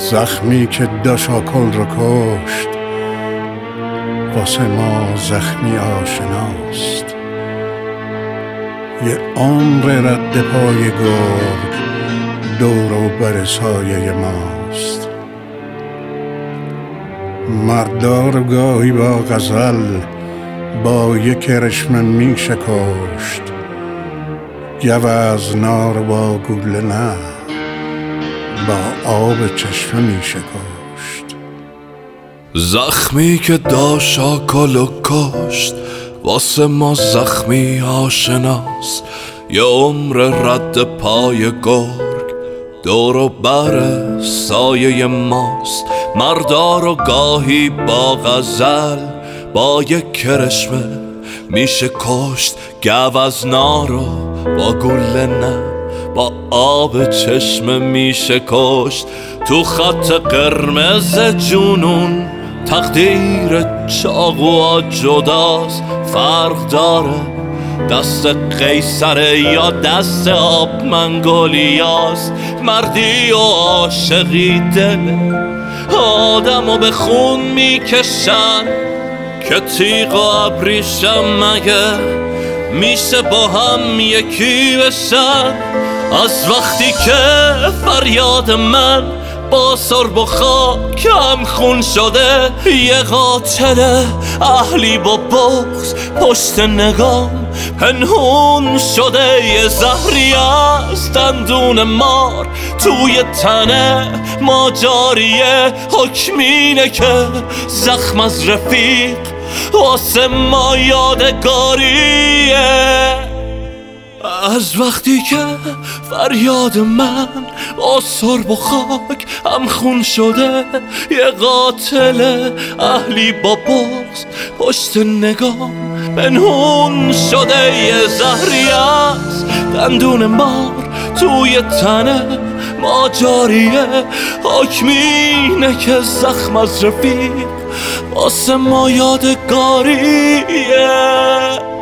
زخمی که داشاکل رو کشت واسه ما زخمی آشناست. یه عمر رد پای گرگ دور و بر سایه ماست. مردار گاهی با غزل با یک کرشمه می شکشت، گوزنا رو با گوله نه با آب چشمه می شکشت. زخمی که داشاکل و کشت واسه ما زخمی آشناست. یه عمر رد پای گرگ دور و بر سایه ماست. مردار و گاهی با غزل با یک کرشمه میشه کشت، گوزنا رو با گله نه با آب چشمه میشه کشت. تو خط قرمز جنون تقدیر چاقوها جداست. فرق داره دست قیصره یا دست آب منگولیاست. مردی و عاشقی دل آدمو به خون میکشن که تیغ و ابریشم مگه میشه با هم یکی بشن. از وقتی که فریاد من با سرب و خاک هم خون شده، یه قاتل اهلی با بغض پشت نگام پنهون شده. یه زهری از دندون مار توی تنه ما جاریه. حکمینه که زخم از رفیق واسه ما یادگاریه. از وقتی که فریاد من با سرب و خاک هم خون شده، یه قاتل اهلی با بغض پشت نگام پنهون شده. یه زهری از دندون مار توی تنه ما جاریه. حکمینه که زخم از رفیق واسه ما یادگاریه.